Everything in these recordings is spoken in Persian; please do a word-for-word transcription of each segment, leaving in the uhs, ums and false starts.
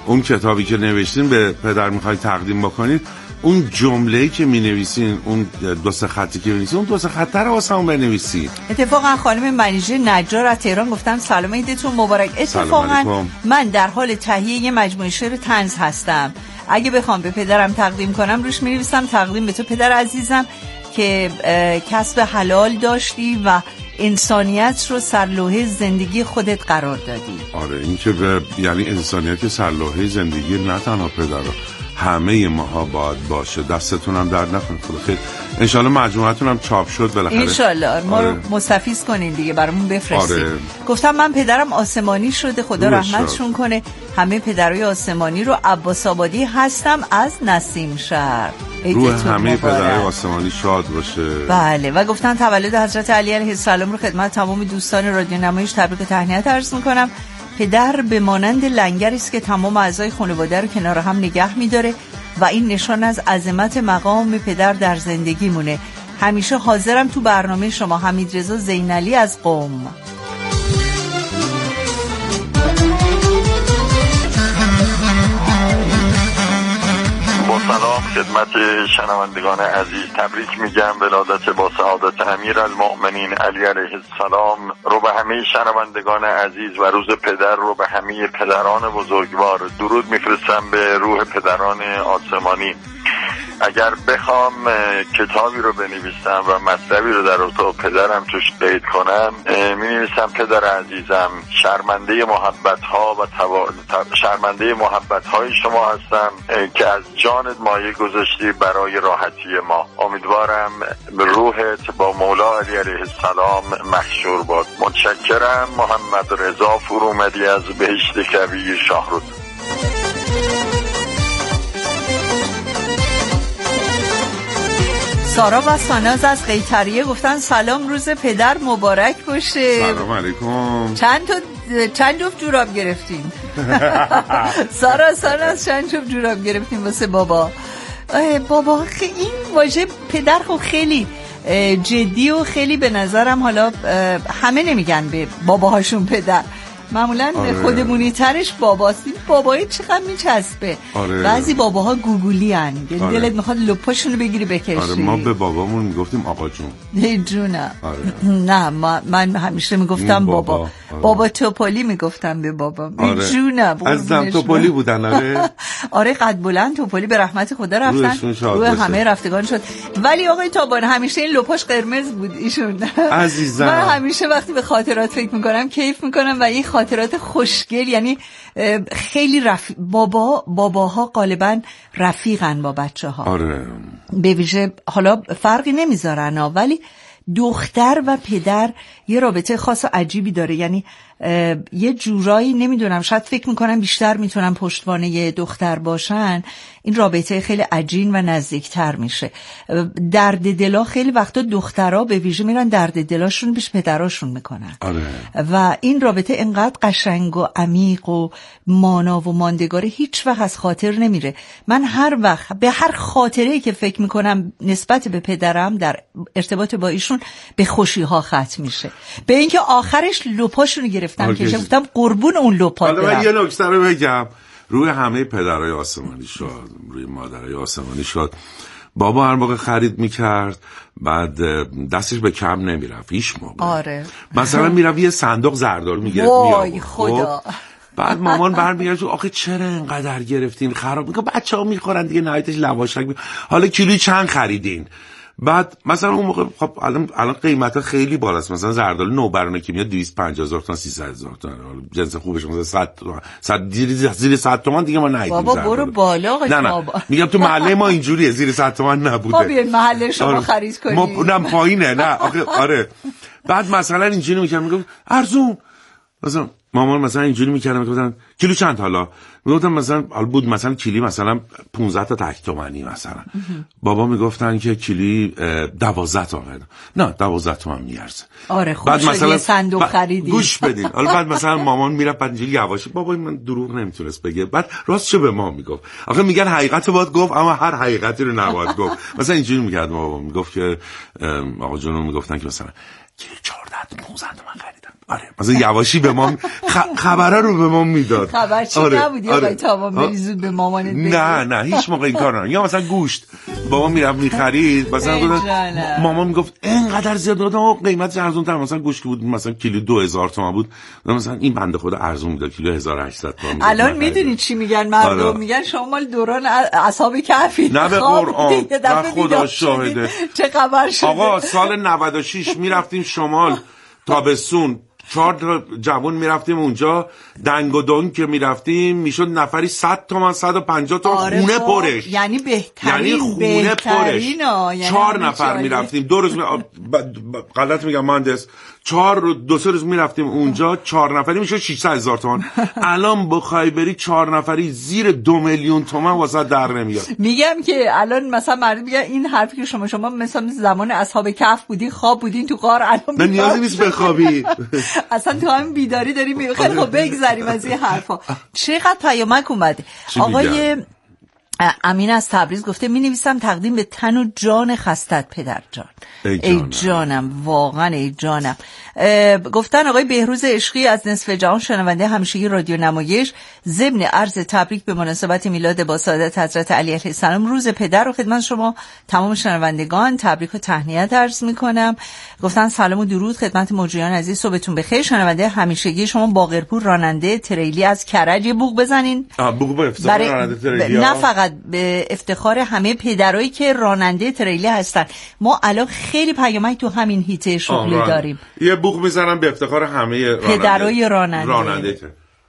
اون کتابی که نوشتین به پدر میخوای تقدیم بکنید، اون جمله‌ای که می‌نویسین، اون دو سه خطی که می‌نویسین، اون دو سه خط رو واسمون بنویسید. اتفاقا خانم منیژه نجار از تهران گفتن سلام عیدتون مبارک. اتفاقا من در حال تهیه یه مجموعه شعر طنز هستم. اگه بخوام به پدرم تقدیم کنم روش می‌نویسم تقدیم به تو پدر عزیزم که کسب حلال داشتی و انسانیت رو سرلوحه زندگی خودت قرار دادی. آره این که به یعنی انسانیت سرلوحه زندگی نه تنها پدر رو، همه ماها باید باشه. دستتون هم درد نکنه. خدا خیر. انشالله مجموعتون هم چاپ شد بالاخره. انشالله ما آره. رو مستفیض کنین دیگه، برامون بفرستید. آره. گفتم من پدرم آسمانی شده، خدا رحمتشون کنه. همه پدرای آسمانی رو. عباس آبادی هستم از نسیم شهر. روح همه پدرای آسمانی شاد باشه. بله. و گفتن تولد حضرت علی علیه السلام رو خدمت تمام دوستان رادیو نمایش تبریک و تهنیت عرض میکنم. پدر به مانند لنگری است که تمام اعضای خانواده رو کنار هم نگه می‌داره و این نشان از عظمت مقام پدر در زندگی مونه. همیشه حاضرم تو برنامه شما. حمیدرضا زینالی از قم. با سلام خدمت شنوندگان عزیز، تبریک میگم ولادت با سعادت امیرالمؤمنین علی علیه السلام رو به همه شنوندگان عزیز و روز پدر رو به همه پدران بزرگوار. درود میفرستم به روح پدران آسمانی. اگر بخوام کتابی رو بنویسم و مطلبی رو در اتاق پدرم توش قید کنم، می‌نویسم پدر عزیزم، شرمنده محبت‌ها و توا... شرمنده محبت‌های شما هستم که از جانت مایه گذاشتی برای راحتی ما. امیدوارم روحت با مولا علی علیه السلام محشور باد. متشکرم. محمد رضا فرومدی از بهشت کویر شاهرود. سارا و ساناز از قیطریه گفتن سلام، روز پدر مبارک باشه. سلام علیکم. چند تا چند جفت جوراب گرفتین؟ سارا ساناز چند جفت جوراب گرفتین واسه بابا؟ بابا این واژه پدر خب خیلی جدی و خیلی به نظرم، حالا همه نمیگن به باباهاشون پدر، معمولا آره. خودمونی ترش باباست. بابایی چقدر میچسبه. آره. بعضی باباها گوگولی هن، آره. دلت میخواد لپاشونو بگیری بکشی. آره ما به بابامون میگفتیم آقا جون. نه جونه. آره. نه ما من همیشه میگفتم بابا. بابا, آره. بابا توپالی میگفتم به بابا. آره. جونه. عزیزم توپالی بودن. آره. آره قد بلند توپالی به رحمت خدا رفتن. روی همه رفتگان شد. ولی آقای تابان همیشه این لپاش قرمز بود ایشون. عزیزم. من همیشه وقتی به خاطرات فکر میکنم کیف میکنم و این خاطرات خوشگل، یعنی خیلی رفیق. بابا باباها غالبا رفیقن با بچه ها. آره. به ویژه حالا فرقی نمیذارن ولی دختر و پدر یه رابطه خاص و عجیبی داره. یعنی یه جورایی نمیدونم، شاید فکر میکنم بیشتر میتونن پشتوانه یه دختر باشن، این رابطه خیلی عجین و نزدیکتر میشه. درد دلا خیلی وقتا دخترها به ویژه میرن درد دلاشون پیش پدراشون میکنن. آره. و این رابطه انقدر قشنگ و عمیق و مانا و ماندگاره، هیچ وقت از خاطر نمیره. من هر وقت به هر خاطره‌ای که فکر میکنم نسبت به پدرم در ارتباط با ایشون به خوشی ها ختم میشه، به اینکه آخرش لپاشونو گرفتم که گفتم قربون اون لپا. حالا من یه نکته رو بگم، روی همه پدرای آسمانی شد، روی مادرای آسمانی شد. بابا هر موقع خرید میکرد بعد دستش به کم نمیرفت هیچ موقع. آره. مثلا میرفت یه صندوق زردالو میگرفت وای خدا. بعد مامان برمیگرد آخه چرا اینقدر گرفتین؟ خراب میگه بچه‌ها میخورن دیگه، نهایتش لواشک می... حالا کیلویی چند خریدین؟ بعد مثلا اون موقع خب الان الان قیمتا خیلی بالاست. مثلا زردالو نوبرانه که میاد دویست و پنجاه هزار تومان سیصد هزار تومان، جنس خوبش مثلا صد تومان، صد زیر زیر صد تومان دیگه ما ندیدیم. بابا برو بالا آقا. نه نه میگم تو محله ما اینجوریه، زیر صد تومان نبوده. ما بیاین محله شما آره. خرید کنیم. ما نه پایینه نه آخه آره. بعد مثلا اینجوری میگم میگم ارزون، مثلا مامان مثلا اینجوری میکردم میگفتن کیلو چند حالا؟ میگفتم مثلا حالا بود مثلا کیلی مثلا پانزده تا تک تومانی مثلا. بابا میگفتن که کیلی دوازده تومن. نه دوازده تومن میارزه. آره خوب بعد مثلا یه صندوق خریدی. گوش بدین. حالا بعد مثلا مامان میره بعد اینجوری یواشی بابا من دروغ نمیتونست بگه. بعد راست چه به ما میگفت. آخه میگن حقیقت باید گفت اما هر حقیقتی رو نباید گفت. مثلا اینجوری میکرد بابا، میگفت که آقا جون میگفتن که مثلا کیلو چهارده تا پانزده تومن خریدم. آره مثلا یواشی به ما خ... خبره رو به ما میداد. خبر چی آره. نبودی آقای تمام بری زود به مامانت بگی؟ نه نه هیچ موقع این کار نه. یا مثلا گوشت بابا میرفت میخرید مثلا مامان میگفت اینقدر زیاد داد قیمتش ارزون تر، مثلا گوشت بود مثلا کیلو دو هزار تومان بود، مثلا این بنده خدا ارزون میداد کیلو هزار و هشتصد تومان. الان میدونی چی میگن مردم؟ آره. میگن شما مال دوران اصحاب کهفی. نه به قرآن نه خدا شاهده. چه خبر شده آقا سال نود و شش میرفتیم شمال تابستون، چهار تا جوون میرفتیم اونجا، دنگ و دنگ که میرفتیم میشد نفری صد تومن صد و پنجاه تومن. آره خونه پرش، یعنی بهترین یعنی خونه پرش. یعنی چهار نفر میرفتیم دو روز می... غلط میگم مهندس، چهار رو دو سه روز میرفتیم اونجا، چهار نفری میشد ششصد هزار تومان. الان بخوای بری چهار نفری زیر دو میلیون تومان واسه در نمیاد. میگم که الان مثلا مردم میگن این حرفی که شما شما مثلا زمان اصحاب کهف بودین، خواب بودین تو غار، الان نه نیازی نیست بخوابی. اصلا تو همین بیداری داری می خیلی خب بگذریم از این حرفا. چقدر پیامک اومده. آقای امین از تبریز گفته می نویسم تقدیم به تن و جان خستت پدر جان. ای, ای جانم واقعا ای جانم. گفتن آقای بهروز عشقی از نصف جهان شنونده همیشگی رادیو نمایش، ضمن عرض تبریک به مناسبت میلاد با سعادت حضرت علی علیه السلام روز پدر و خدمت شما تمام شنوندگان تبریک و تهنیت عرض میکنم. گفتن سلام و درود خدمت مجریان عزیز، صبحتون بخیر. شنونده همیشگی شما باقرپور راننده تریلی از کرج یه بوق بزنین. بوق به افتخار راننده تریلی ب... نه فقط به افتخار همه پدرایی که راننده تریلی هستن. ما الان خیلی پیامک تو همین هیته شغلی ران... داریم. یه بوق میزنم به افتخار همه پدرای راننده, راننده.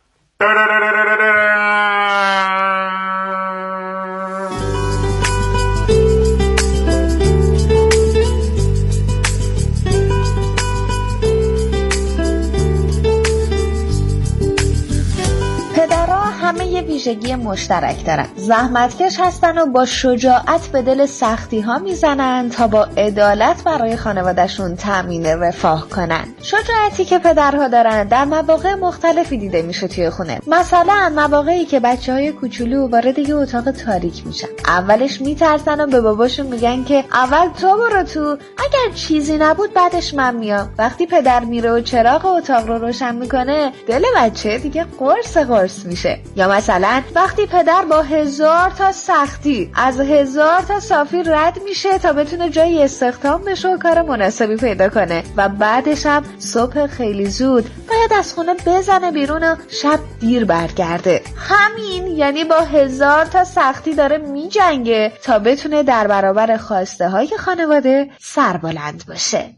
همه یه ویژگی مشترک دارن، زحمتکش هستن و با شجاعت به دل سختی ها میزنن تا با عدالت برای خانوادهشون تامین رفاه کنن. شجاعتی که پدرها دارن در مواقع مختلفی دیده میشه توی خونه. مثلا مواقعی که بچه‌های کوچولو وارد یه اتاق تاریک میشن، اولش میترسن و به باباشون میگن که اول تو برو تو، اگر چیزی نبود بعدش من میام. وقتی پدر میره و چراغ اتاق رو روشن میکنه، دل بچه دیگه قرص قرص میشه. یا مثلا وقتی پدر با هزار تا سختی از هزار تا صافی رد میشه تا بتونه جای استخدام بشه و کار مناسبی پیدا کنه و بعدش هم صبح خیلی زود باید از خونه بزنه بیرون و شب دیر برگرده. همین یعنی با هزار تا سختی داره میجنگه تا بتونه در برابر خواسته های خانواده سربلند باشه.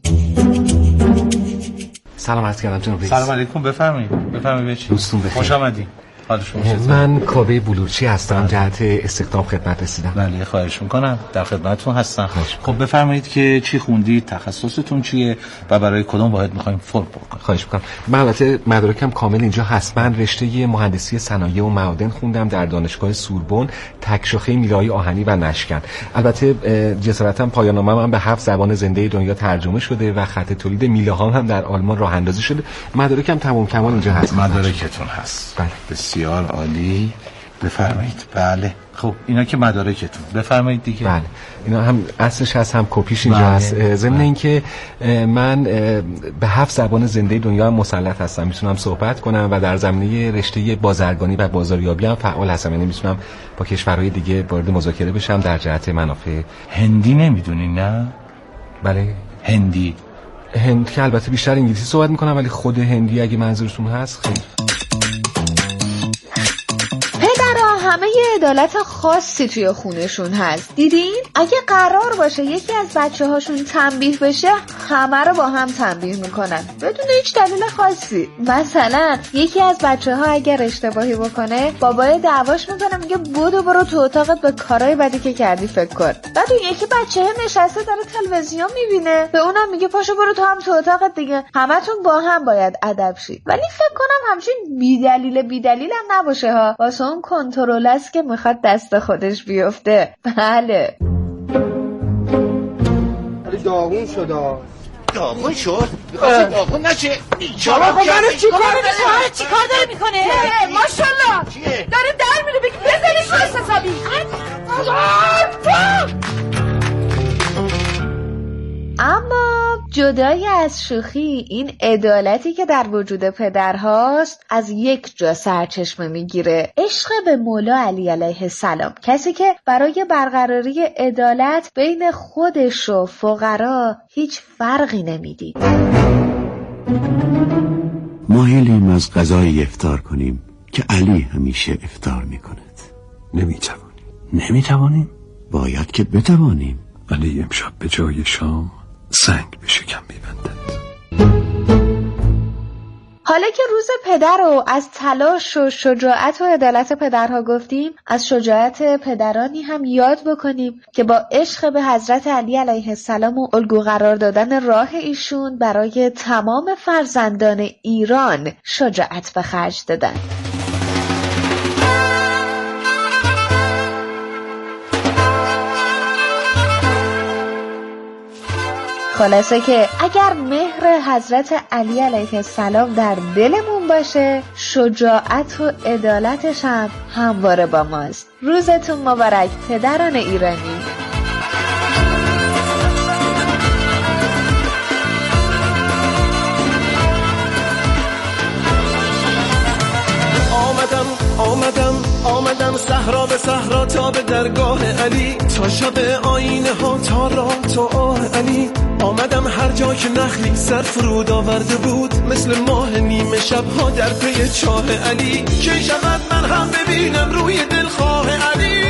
سلام عرض کردم جناب رئیس. سلام علیکم، بفرمایید. بفرمایید بچه‌ها. دوستون بخیر. خوش آمدید. من کاوه بلورچی هستم، جهت استخدام خدمت رسیدم. بله خواهش میکنم، در خدمتتون هستم. خب بفرمایید که چی خوندید، تخصصتون چیه و برای کدوم واحد میخوایم فرم پر کنیم؟ خواهش میکنم. من البته مدارکم کامل اینجا هست. من رشته مهندسی صنایع و معادن خوندم در دانشگاه سوربن، تک شاخه میله‌های آهنی و نشکن. البته جسارتاً پایان نامه‌ام هم به هفت زبان زنده دنیا ترجمه شده و خط تولید میله‌هام هم در آلمان راه اندازی شده. مدارکم تمام کمال اینجا هست. مدارکتون هست. بله. بسیار عالی. بفرمایید. بله. خب اینا که مدارکتون، بفرمایید دیگه. بله اینا هم اصلش هست هم کپیش اینجا هست. ضمن اینکه من به هفت زبان زنده دنیا هم مسلط هستم، میتونم صحبت کنم و در زمینه رشته بازرگانی و بازاریابی هم فعال هستم، یعنی میتونم با کشورهای دیگه وارد مذاکره بشم در جهت منافع. هندی نمیدونین نه؟ بله هندی. هند که البته بیشتر انگلیسی صحبت میکنم، ولی خود هندی اگه منظورتون هست خیلی. همه یه عدالت خاصی توی خونشون هست. دیدین؟ اگه قرار باشه یکی از بچه هاشون تنبیه بشه، همه رو با هم تنبیه میکنن بدون هیچ دلیل خاصی. مثلا یکی از بچه ها اگر اشتباهی بکنه، بابای دعواش میکنه، میگه بودو برو تو اتاقت به کارهای بدی که کردی فکر کن. بعد اون یکی بچه نشسته داره تلویزیون میبینه، به اونم میگه پاشو برو تو هم تو اتاقت دیگه. همتون با هم باید ادب شید. ولی فکر کنم همچین بی دلیل بی دلیل هم نباشه ها، واسه اون کنترل است که میخواد دست خودش بیفته. بله ولی داغون شد. داغون شد؟ میخواستی داغون نشه؟ چرا با منو چی کار میکنه؟ چی کار داره میکنه؟ ماشالله چیه؟ داره در میره بگی بزنش رو حسابی. اما جدای از شوخی، این عدالتی که در وجود پدرهاست از یک جا سرچشمه میگیره، عشق به مولا علی علیه السلام، کسی که برای برقراری عدالت بین خودش و فقرا هیچ فرقی نمیدید. مایلیم از غذای افطار کنیم که علی همیشه افطار میکند. نمیتوانیم. نمیتوانیم؟ باید که بتوانیم. علی امشب به جای شام سنگ به شکم میبندد. حالا که روز پدر رو از تلاش و شجاعت و عدالت پدرها گفتیم، از شجاعت پدرانی هم یاد بکنیم که با عشق به حضرت علی علیه السلام و الگو قرار دادن راه ایشون برای تمام فرزندان ایران شجاعت به خرج دادن. خلاصه که اگر مهر حضرت علی علیه السلام در دلمون باشه، شجاعت و عدالتش هم همواره با ماست. روزتون مبارک پدران ایرانی. آمدم آمدم آمدم صحرا به صحرا تا به درگاه علی، تا شب آینه ها تا راه تا آه علی. آمدم هر جا که نخلی سر فرود آورده بود، مثل ماه نیمه شبها در پی چاه علی. کی شود من هم ببینم روی دلخواه علی،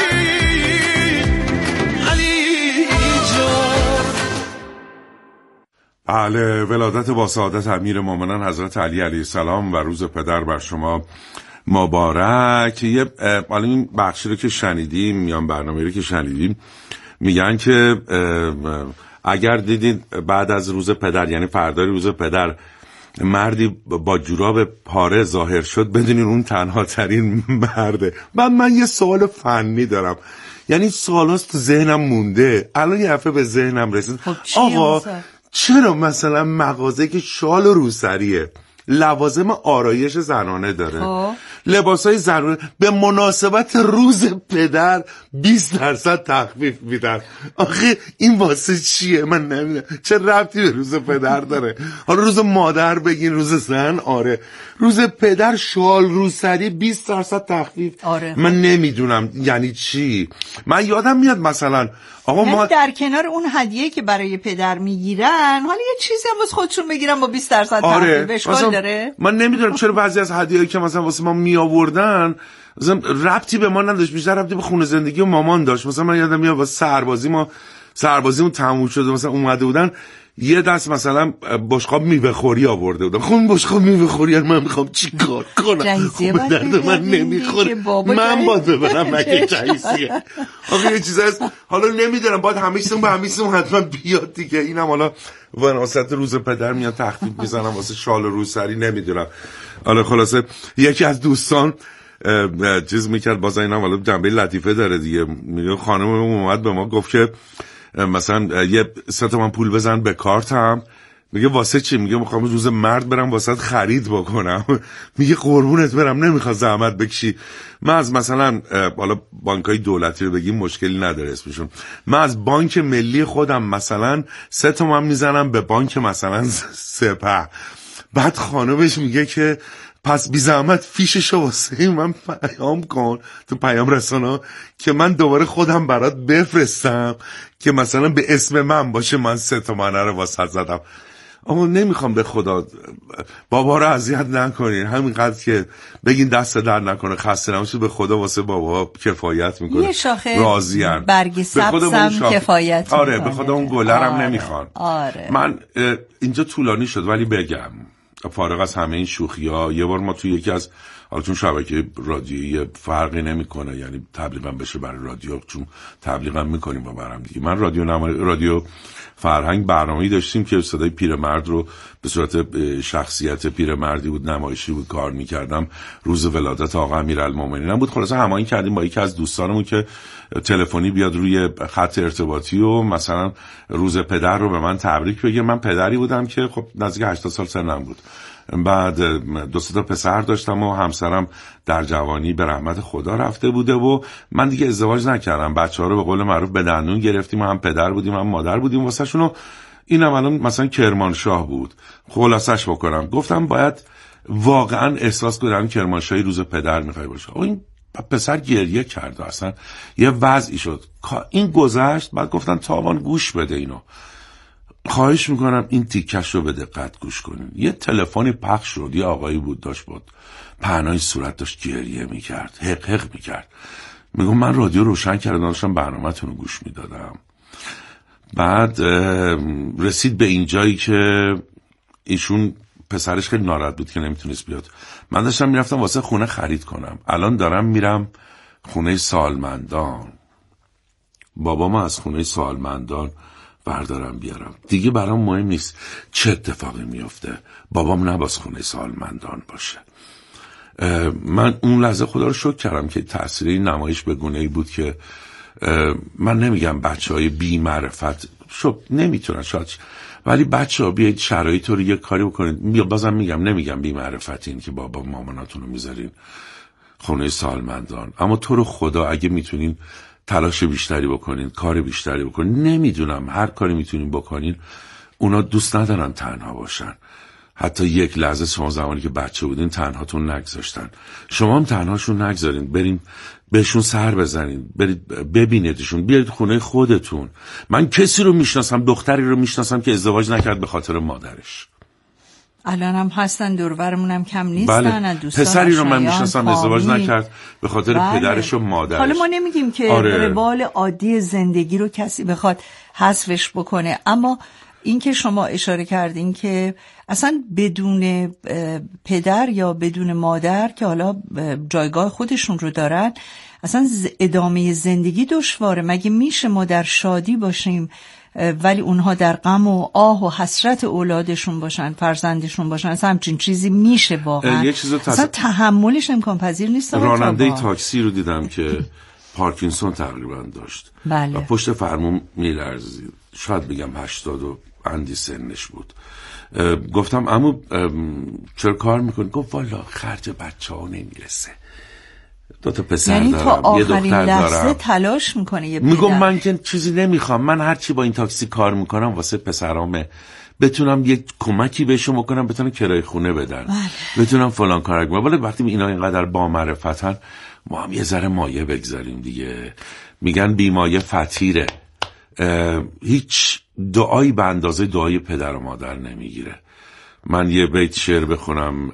علی جان. بله، ولادت با سعادت امیر مومنان حضرت علی علیه السلام و روز پدر بر شما مبارک. یه حالا این بخشی رو که شنیدیم یا برنامه رو که شنیدیم میگن که اگر دیدید بعد از روز پدر، یعنی فردای روز پدر، مردی با جوراب پاره ظاهر شد، بدونین اون تنها ترین مرده. بعد من یه سوال فنی دارم، یعنی سوالاست تو ذهنم مونده، الان یه دفعه به ذهنم رسید. آقا چرا مثلا مغازه که شال و روسریه، لوازم آرایش زنانه داره، لباسای زنانه، به مناسبت روز پدر بیست درصد تخفیف میدن؟ آخه این واسه چیه؟ من نمیدونم چه ربطی به روز پدر داره. حالا روز مادر بگین، روز زن آره، روز پدر شال روسری بیست درصد تخفیف. آره. من نمیدونم یعنی چی. من یادم میاد مثلا آقا یعنی ما در کنار اون هدیه که برای پدر میگیرن، حالا یه چیزی هم واسه خودشون بگیرن با بیست درصد آره. تخفیف. اشکال داره؟ من نمیدونم چرا بعضی از هدیه‌ای که مثلا واسه ما می آوردن مثلا ربطی به ما نداشت، بیشتر ربطی به خونه زندگی و مامان داشت. مثلا من یادم میاد واسه سربازی ما سربازیمون تموم شده، مثلا اومده بودن یه دست مثلا بشقاب میوه خوری آورده بودن. خب بشقاب میوه خوری من میخوام چیکار کنم؟ خب درد من نمیخوره، من باید ببرم مگه جایزیه؟ آخه یه چیز هست، حالا نمیدونم باید همیشون به همیشون حتما بیاد دیگه. اینم حالا وراثت روز پدر میاد تخفیف میزنم واسه شال و روسری، نمیدونم. حالا خلاصه یکی از دوستان چیز میکرد، باز اینم حالا جنبه لطیفه داره دیگه، میگه خانمم اومد به ما گفت که مثلا یه سه تومن پول بزن به کارتم. میگه واسه چی؟ میگه میخوام روز مرد برم واسه خرید بکنم. میگه قربونت برم، نمیخواد زحمت بکشی. من از مثلا حالا بانکای دولتی رو بگیم مشکلی نداره اسمشون، من از بانک ملی خودم مثلا سه تومن میزنم به بانک مثلا سپه. بعد خانمش میگه که پس بی زحمت فیششو واسه من پیام کن تو پیام رسانا که من دوباره خودم برات بفرستم که مثلا به اسم من باشه، من سه تومنه رو واسه زدم. اما نمیخوام به خدا بابا رو اذیت نکنین، همینقدر که بگین دست در نکنه، خسته نباشید، به خدا واسه بابا کفایت میکنه، یه شاخه راضی‌ام. برگ سبزم شاخ... کفایت آره میکنه. به خدا اون گلرم آره. نمیخوان. آره. من اینجا طولانی شد ولی بگم فارغ از همه این شوخی ها، یه بار ما توی یکی از، حالا چون شبکه رادیویی فرقی نمیکنه، یعنی تبلیغم بشه برای رادیو، چون تبلیغم میکنیم با برام دیگه، من رادیو نما... رادیو فرهنگ برنامه‌ای داشتیم که صدای پیرمرد رو به صورت شخصیت پیرمردی بود، نمایشی بود کار میکردم. روز ولادت آقا امیرالمومنین بود. خلاصه هماهنگ کردیم با یکی از دوستانمون که تلفنی بیاد روی خط ارتباطی و مثلا روز پدر رو به من تبریک بگه. من پدری بودم که خب نزدیک هشتاد سال سنم بود، بعد دو سه تا پسر داشتم و همسرم در جوانی به رحمت خدا رفته بوده و من دیگه ازدواج نکردم. بچه‌ها رو به قول معروف به دندون گرفتیم، هم پدر بودیم هم مادر بودیم واسه شونو. اینم الان مثلا کرمانشاه بود. خلاصش بکنم گفتم باید واقعا احساس کنم کرمانشاهی روز پدر میخوای باشه. این پسر گریه کرد اصلا یه وضعی شد. این گذشت، بعد گفتن تاوان گوش بده اینو. خواهش میکنم این تیکش رو به دقت گوش کنین. یه تلفنی پخش شد، یه آقایی بود داشت بود پهنای صورت داشت گریه میکرد، حق حق میکرد. میگم من رادیو روشن کردم داشتم برنامه‌تون رو گوش میدادم. بعد رسید به این جایی که ایشون پسرش خیلی ناراحت بود که نمیتونست بیاد. من داشتم میرفتم واسه خونه خرید کنم. الان دارم میرم خونه سالمندان. بابام از خونه سالمندان بردارم بیارم. دیگه برام مهم نیست چه اتفاقی میفته، بابام نباید خونه سالمندان باشه. من اون لحظه خدا رو شکر کردم که تأثیر این نمایش به گونه‌ای بود که من نمیگم بچهای بی معرفت شب نمیتونن شاید، ولی بچه ها بیایید شرایط رو یه کاری بکنید. بازم میگم نمیگم بی معرفتین که بابا ماماناتون رو میذارین خونه سالمندان، اما تو رو خدا اگه میتونین تلاش بیشتری بکنین، کار بیشتری بکنین، نمیدونم هر کاری میتونین بکنین. اونا دوست ندارن تنها باشن. حتی یک لحظه شما زمانی که بچه بودین تنهاتون نگذاشتن، شما هم تنهاشون نگذارین، برین بهشون سر بزنین، برید ببینیدشون، بیارید خونه خودتون. من کسی رو میشناسم، دختری رو میشناسم که ازدواج نکرد به خاطر مادرش. الان هم هستن دوربرمون هم کم نیستن. بله. پسری رو من میشناسم ازدواج نکرد به خاطر بله. پدرش و مادرش. حالا ما نمیگیم که آره. روال عادی زندگی رو کسی بخواد حذفش بکنه، اما این که شما اشاره کردین که اصلا بدون پدر یا بدون مادر که حالا جایگاه خودشون رو دارن اصلا ادامه زندگی دشواره. مگه میشه ما در شادی باشیم ولی اونها در غم و آه و حسرت اولادشون باشن، فرزندشون باشن؟ اصلا همچین چیزی میشه واقعا؟ یه چیز تص... اصلا تحملش امکان پذیر نیست. راننده تاکسی رو دیدم که پارکینسون تقریبا داشت بله. و پشت فرمون میلرزید، شاید بگم هشتاد و اندی سنش بود. گفتم عمو چرا کار میکنی؟ گفت والا خرج بچه ها نمیرسه، دو تا پسر یعنی دارم، یه دختر دارم، تلاش میکنه یه میگم من که چیزی نمیخوام، من هرچی با این تاکسی کار میکنم واسه پسرامه، بتونم یک کمکی بهشون بکنم، بتونم کرایه خونه بدن، بله. بتونم فلان کار کنم. ولی وقتی اینا اینقدر با معرفتن ما هم یه ذره مایه بگذاریم دیگه. میگن بیمایه فطیره. هیچ دعایی به اندازه دعای پدر و مادر نمیگیره. من یه بیت شعر بخونم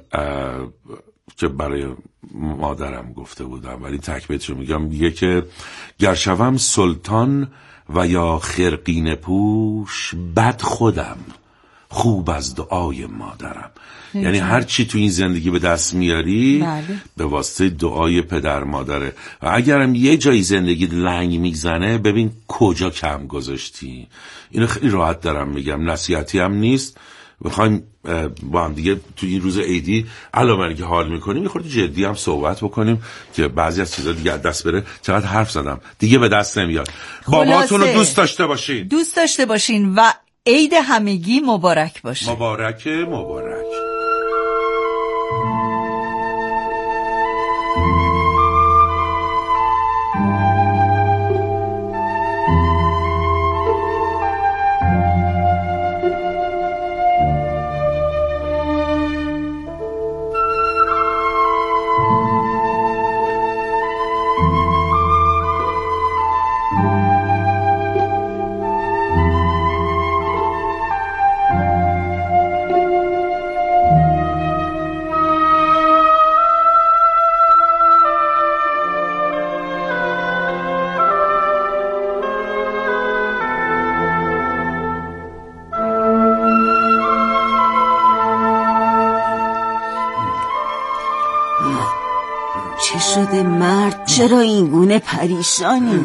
که برای مادرم گفته بودم ولی تک بیتشو میگم. میگه که گر شوم سلطان و یا خرقین پوش، بد خودم خوب از دعای مادرم. یعنی هر چی تو این زندگی به دست میاری بله. به واسطه دعای پدر مادره. و اگرم یه جایی زندگی لنگ میزنه ببین کجا کم گذاشتی. اینو خیلی راحت دارم میگم، نصیحتی هم نیست. بخوایم با هم دیگه تو این روز عیدی علاوه که حال میکنیم میخورد جدی هم صحبت بکنیم که بعضی از چیزا دیگه دست بره. چقدر حرف زدم دیگه به دست نمیاد. باباتون رو دوست داشته باشین، دوست داشته باشین و عید همگی مبارک باشه. مبارک مبارک. مرد چرا این گونه پریشانی؟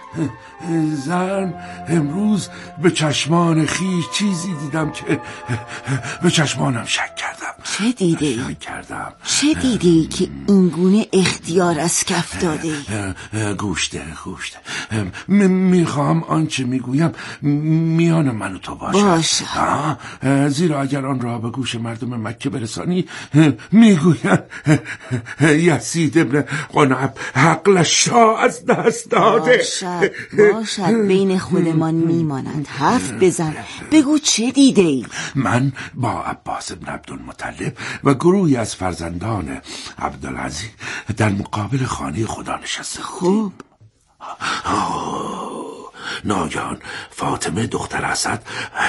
زن امروز به چشمان خیش چیزی دیدم که به چشمانم شک کردم. چه دیده ای؟ شک کردم. چه دیده ای که اینگونه اختیار از کف داده ای؟ گوشته گوشته میخوام آنچه میگویم میان من و تو باشه. باشه. زیرا اگر آن را به گوش مردم مکه برسانی میگویند یزید ابن قنب عقلش را از دست داده. باشد باشد بین خودمان میمانند. حرف بزن، بگو چه دیده ای؟ من با عباس ابن عبدالمطلب و گروهی از فرزندان عبدالعزیز در مقابل خانه خدا نشسته. خوب. ناگهان فاطمه دختر اسد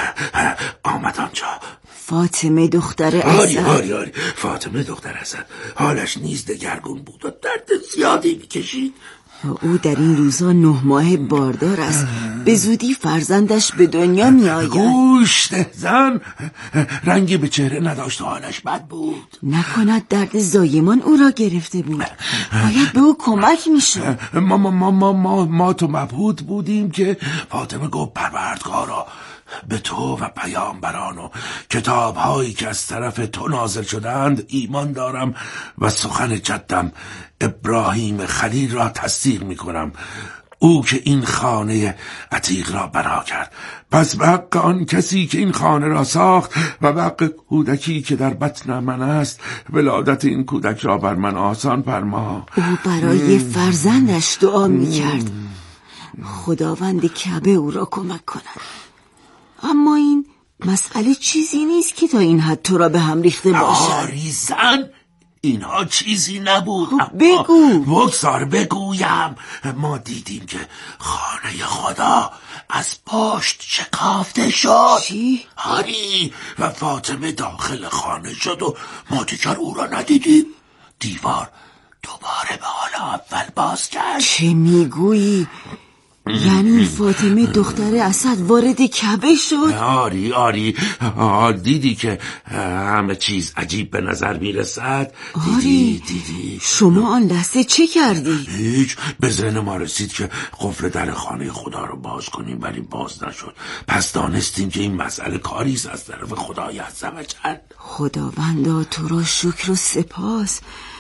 آمد آنجا. فاطمه دختر اسد؟ آری آری آری فاطمه دختر اسد. حالش نیز دگرگون بود و درد زیادی میکشید. او در این روزا نه ماه باردار است. به زودی فرزندش به دنیا می آید. گوشت زن رنگی به چهره نداشت و حالش بد بود. نکند درد زایمان او را گرفته بود. باید به او کمک می شد. ما ما ما ما ما, ما تو مبهوت بودیم که فاطمه گفت پروردگارا به تو و پیامبران و کتاب هایی که از طرف تو نازل شدند ایمان دارم و سخن جدم ابراهیم خلیل را تصدیق می کنم، او که این خانه عتیق را بنا کرد. پس به حق آن کسی که این خانه را ساخت و به حق کودکی که در بطن من است ولادت این کودک را بر من آسان فرما. او برای فرزندش دعا می کرد خداوند کعبه او را کمک کند. اما این مسئله چیزی نیست که تا این حد تو را به هم ریخته باشد. آری زن، اینها چیزی نبود. بگو. بگذار بگویم. ما دیدیم که خانه خدا از پشت شکافته شد. چی؟ آری و فاطمه داخل خانه شد و ما دیگر او را ندیدیم. دیوار دوباره به حال اول باز کرد. چه میگویی؟ یعنی فاطمه دختر اسد وارد کعبه شد؟ آری آری آه دیدی که همه چیز عجیب به نظر میرسد. دیدی دیدی شما آن لحظه چه کردی؟ هیچ. به ذهن ما رسید که قفل در خانه خدا رو باز کنیم ولی باز نشد. پس دانستیم که این مسئله کاری است از طرف خدای عزوجل. خداوندا تو را شکر و سپاس.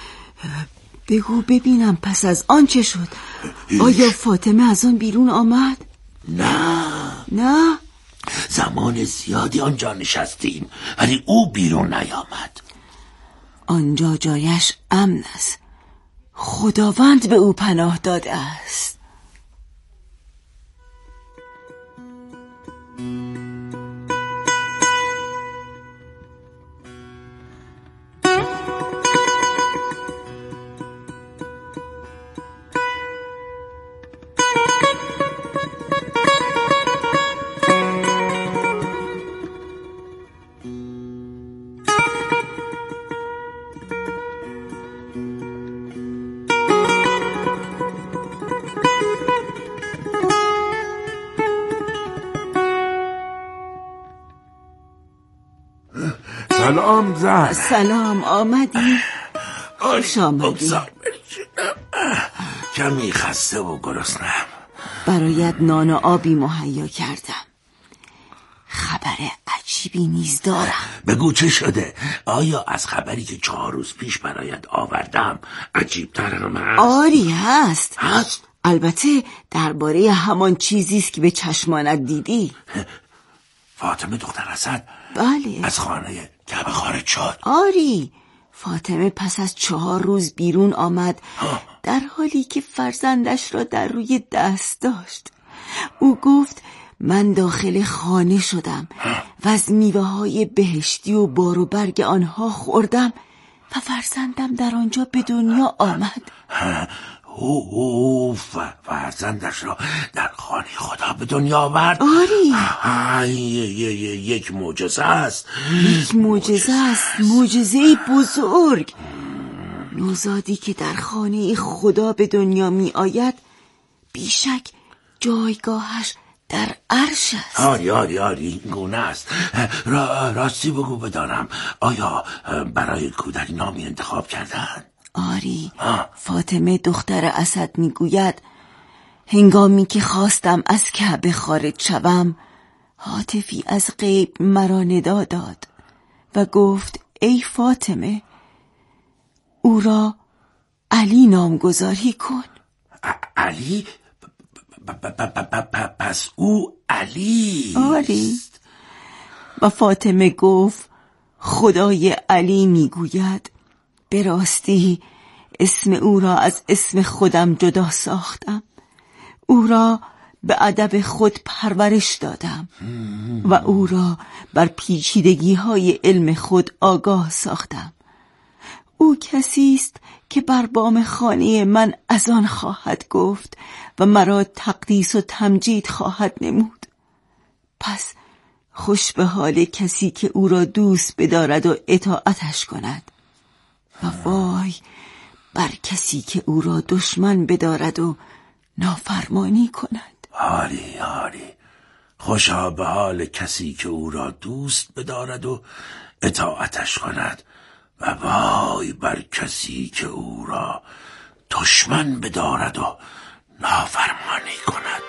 بگو ببینم پس از آن چه شد؟ آیا فاطمه از آن بیرون آمد؟ نه نه؟ زمان زیادی آنجا نشستیم ولی او بیرون نیامد. آنجا جایش امن است. خداوند به او پناه داده است. سلام زن. سلام، آمدی؟ خوش آمدی. کمی خسته و گرسنه‌ام. برایت نان و آبی مهیا کردم. خبر عجیبی نیز دارم. بگو چه شده؟ آیا از خبری که چهار روز پیش برایت آوردم عجیب‌تر هم هست؟ آری هست. هست؟ البته درباره همان چیزی است که به چشمانت دیدی. فاطمه دختر اسد بله از خانه کعبه خارج شد. آری، فاطمه پس از چهار روز بیرون آمد در حالی که فرزندش را در روی دست داشت. او گفت من داخل خانه شدم و از میوه های بهشتی و بار و برگ آنها خوردم و فرزندم در آنجا به دنیا آمد. او او فرزندش را در خانه خدا به دنیا آورد. آری یک معجزه است. یک معجزه است، معجزه بزرگ. نوزادی که در خانه خدا به دنیا می آید بیشک جایگاهش در عرش است. آری آری آری این گونه است. را راستی بگو بدانم آیا برای کودک نامی انتخاب کردن؟ آری آه. فاطمه دختر اسد میگوید هنگامی که خواستم از کعبه خارج شوم هاتفی از غیب مرا ندا داد و گفت ای فاطمه او را علی نامگذاری کن. علی؟ پس او علی؟ آری. و فاطمه گفت خدای علی میگوید به راستی اسم او را از اسم خودم جدا ساختم، او را به ادب خود پرورش دادم و او را بر پیچیدگی های علم خود آگاه ساختم. او کسی است که بر بام خانه من از آن خواهد گفت و مرا تقدیس و تمجید خواهد نمود. پس خوش به حال کسی که او را دوست بدارد و اطاعتش کند و وای بر کسی که او را دشمن بدارد و نافرمانی کند. آری آری، خوشا به حال کسی که او را دوست بدارد و اطاعتش کند و وای بر کسی که او را دشمن بدارد و نافرمانی کند.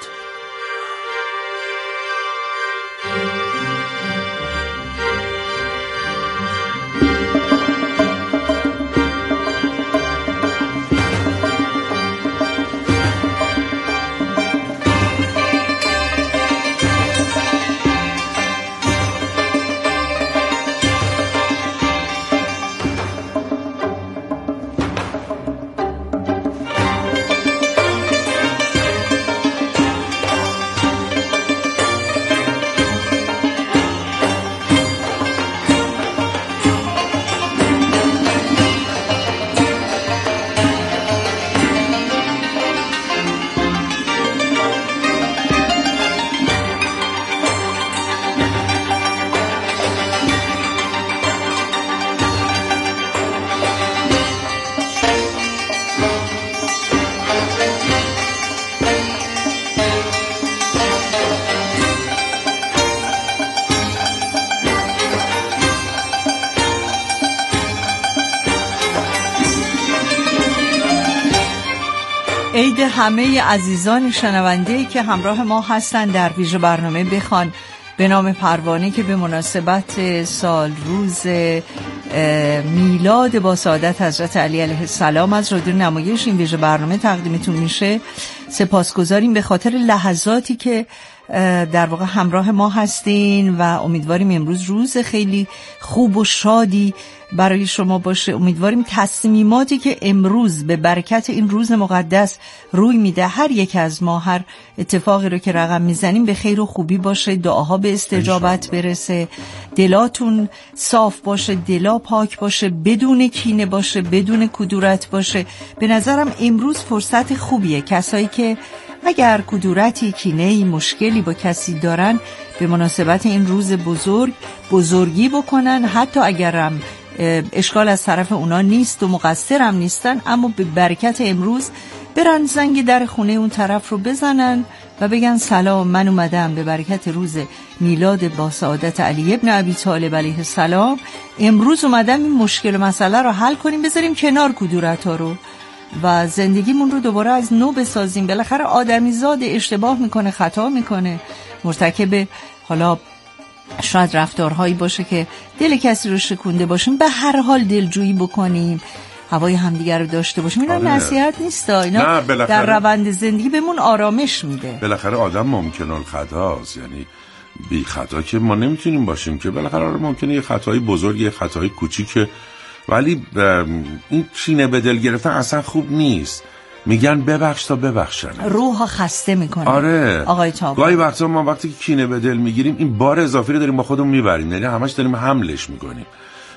عید همه عزیزان شنونده که همراه ما هستند در ویژه برنامه بخوان به نام پروانه که به مناسبت سال روز میلاد با سعادت حضرت علی علیه السلام از رادیو نمایش این ویژه برنامه تقدیمتون میشه. سپاسگزاریم به خاطر لحظاتی که در واقع همراه ما هستین و امیدواریم امروز روز خیلی خوب و شادی برای شما باشه. امیدواریم تصمیماتی که امروز به برکت این روز مقدس روی میده هر یک از ما هر اتفاقی رو که رقم میزنیم به خیر و خوبی باشه، دعاها به استجابت برسه، دلاتون صاف باشه، دلا پاک باشه، بدون کینه باشه، بدون کدورت باشه. به نظرم امروز فرصت خوبیه کسایی که اگر کدورتی، کینه‌ای، مشکلی با کسی دارن به مناسبت این روز بزرگ بزرگی بکنن، حتی اگرم اشکال از طرف اونا نیست و مقصرم نیستن، اما به برکت امروز برن زنگ در خونه اون طرف رو بزنن و بگن سلام، من اومدم به برکت روز میلاد با سعادت علی ابن ابی طالب علیه السلام، امروز اومدم این مشکل و مسئله رو حل کنیم، بذاریم کنار کدورت‌ها رو و زندگیمون رو دوباره از نو بسازیم. بالاخره آدمیزاد اشتباه میکنه، خطا میکنه، مرتکب حالا شاید رفتارهایی باشه که دل کسی رو شکونده باشیم، به هر حال دلجویی بکنیم، هوای همدیگر رو داشته باشیم. اینا آره. نصیحت نیست، اینا در روند زندگی بهمون آرامش میده. بالاخره آدم ممکنه الخطاست، یعنی بی خطا که ما نمیتونیم باشیم که بالاخره ممکنه یه خطای بزرگ، یه خطای کوچیک، ولی این کینه به دل گرفتن اصلا خوب نیست. میگن ببخش تا ببخشن، روح خسته میکنه. آره آقای تابان، گاهی وقتا ما وقتی که کینه به دل میگیریم این بار اضافی رو داریم با خودمون میبریم، یعنی همش داریم حملش میکنیم،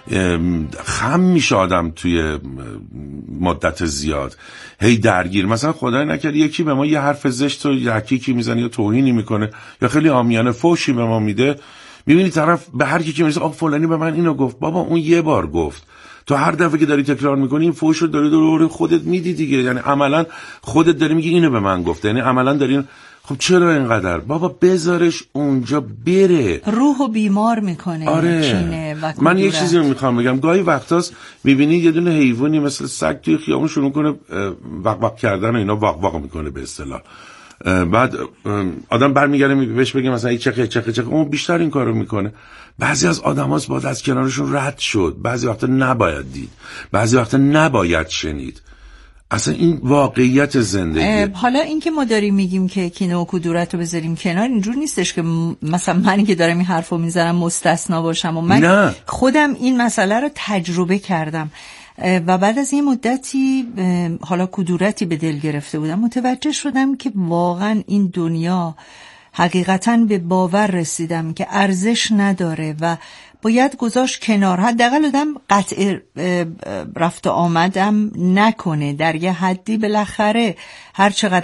خم میشه آدم توی مدت زیاد، هی درگیر. مثلا خدای نکرد یکی به ما یه حرف زشت و یکی میزنه یا توهینی میکنه یا خیلی عامیانه فوشی به ما میده، میبینی طرف به هر کی که میرسه آ فلانی به من اینو گفت، بابا اون یه بار گفت، تو هر دفعه که داری تکرار میکنی این فوش رو داری دور خودت میدی دیگه، یعنی عملا خودت داری میگی اینو به من گفت، یعنی عملا داری. خب چرا اینقدر؟ بابا بذارش اونجا بره، روحو بیمار میکنه. آره. کینه و کدورت. من یه چیزی رو میخوام بگم، گاهی وقتاست میبینی یه دونه حیوانی مثل سگ توی خیابون شروع کنه وق وق کردن و اینا، وق وق میکنه به اصطلاح، بعد آدم برمیگره بهش بگه مثلا این چخه چخه چخه، اون بیشتر این کارو میکنه. بعضی از آدماست باید از کنارشون رد شد، بعضی وقتا نباید دید، بعضی وقتا نباید شنید. اصلا این واقعیت زندگی. حالا این که ما داریم میگیم که کینه و کدورت رو بذاریم کنار، اینجور نیستش که مثلا من که دارم این حرفو میزنم مستثنا باشم و من نه. خودم این مسئله رو تجربه کردم و بعد از این مدتی حالا کدورتی به دل گرفته بودم، متوجه شدم که واقعا این دنیا حقیقتاً به باور رسیدم که ارزش نداره و باید گذاشت کنار. حداقل آدم قطع رفت و آمدم نکنه، در یه حدی بالاخره هر چقدر